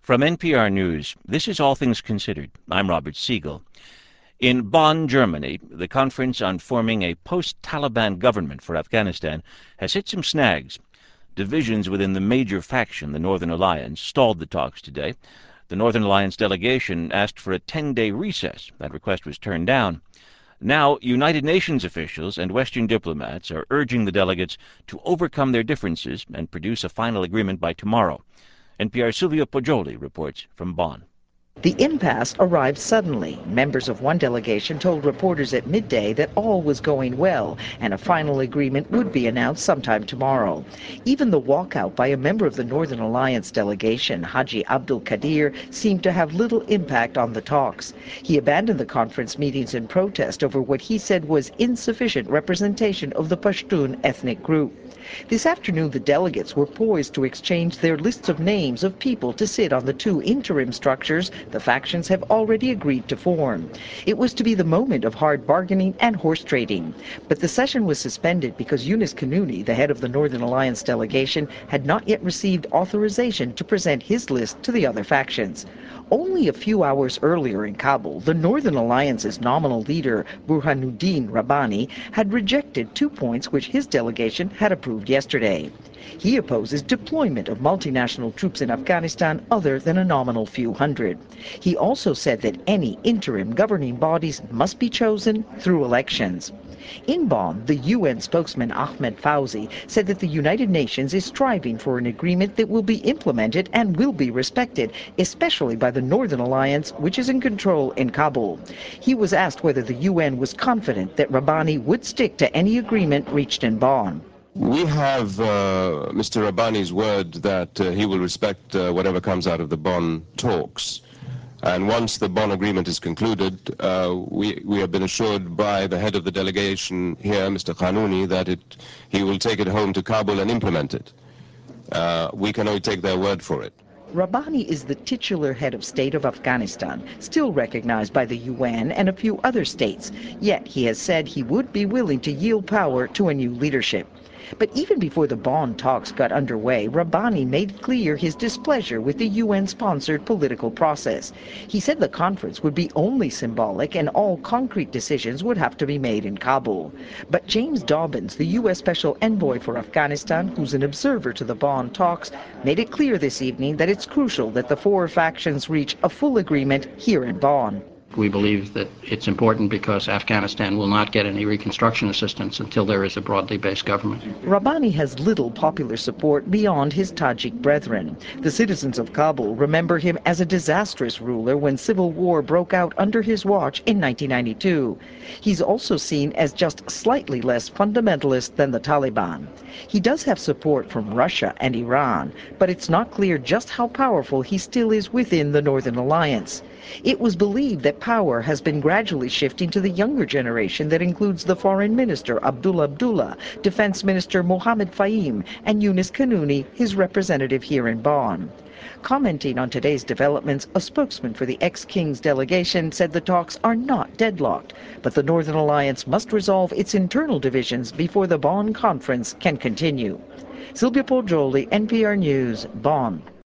From NPR News, this is All Things Considered. I'm Robert Siegel. In Bonn, Germany, the Conference on Forming a Post-Taliban Government for Afghanistan has hit some snags. Divisions within the major faction, the Northern Alliance, stalled the talks today. The Northern Alliance delegation asked for a 10-day recess. That request was turned down. Now, United Nations officials and Western diplomats are urging the delegates to overcome their differences and produce a final agreement by tomorrow. NPR's Silvia Poggioli reports from Bonn. The impasse arrived suddenly. Members of one delegation told reporters at midday that all was going well and a final agreement would be announced sometime tomorrow. Even the walkout by a member of the Northern Alliance delegation, Haji Abdul Qadir, seemed to have little impact on the talks. He abandoned the conference meetings in protest over what he said was insufficient representation of the Pashtun ethnic group. This afternoon, the delegates were poised to exchange their lists of names of people to sit on the two interim structures the factions have already agreed to form. It was to be the moment of hard bargaining and horse trading. But the session was suspended because Yunus Kanuni, the head of the Northern Alliance delegation, had not yet received authorization to present his list to the other factions. Only a few hours earlier in Kabul, the Northern Alliance's nominal leader, Burhanuddin Rabbani, had rejected 2 points which his delegation had approved yesterday. He opposes deployment of multinational troops in Afghanistan other than a nominal few hundred. He also said that any interim governing bodies must be chosen through elections. In Bonn, the UN spokesman Ahmed Fauzi said that the United Nations is striving for an agreement that will be implemented and will be respected, especially by the Northern Alliance, which is in control in Kabul. He was asked whether the UN was confident that Rabbani would stick to any agreement reached in Bonn. We have Mr. Rabbani's word that he will respect whatever comes out of the Bonn talks. And once the Bonn agreement is concluded, we have been assured by the head of the delegation here, Mr. Kanuni, that he will take it home to Kabul and implement it. We can only take their word for it. Rabbani is the titular head of state of Afghanistan, still recognized by the UN and a few other states. Yet he has said he would be willing to yield power to a new leadership. But even before the Bonn talks got underway, Rabbani made clear his displeasure with the UN-sponsored political process. He said the conference would be only symbolic and all concrete decisions would have to be made in Kabul. But James Dobbins, the U.S. Special Envoy for Afghanistan, who's an observer to the Bonn talks, made it clear this evening that it's crucial that the four factions reach a full agreement here in Bonn. We believe that it's important because Afghanistan will not get any reconstruction assistance until there is a broadly based government. Rabbani has little popular support beyond his Tajik brethren. The citizens of Kabul remember him as a disastrous ruler when civil war broke out under his watch in 1992. He's also seen as just slightly less fundamentalist than the Taliban. He does have support from Russia and Iran, but it's not clear just how powerful he still is within the Northern Alliance. It was believed that power has been gradually shifting to the younger generation that includes the Foreign Minister Abdullah, Defense Minister Mohammed Fahim, and Yunus Kanuni, his representative here in Bonn. Commenting on today's developments, a spokesman for the ex-King's delegation said the talks are not deadlocked, but the Northern Alliance must resolve its internal divisions before the Bonn conference can continue. Silvia Poggioli, NPR News, Bonn.